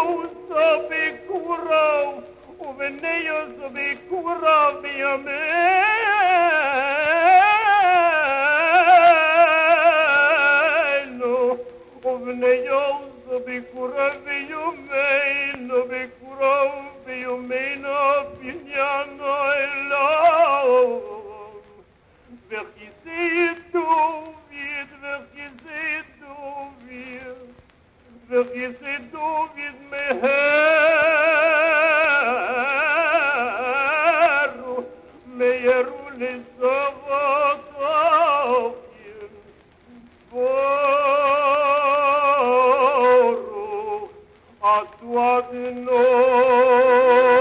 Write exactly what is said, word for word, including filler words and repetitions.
să fii curău, o veneio să fii curău, via meno, o veneio să fii curău, via meno, fii curău, via meno, pignano e l'om. Verkisei du vid, verkisei du vid, verkisei du vid med herru, med jerule sovotokjen, boru, a toate noi.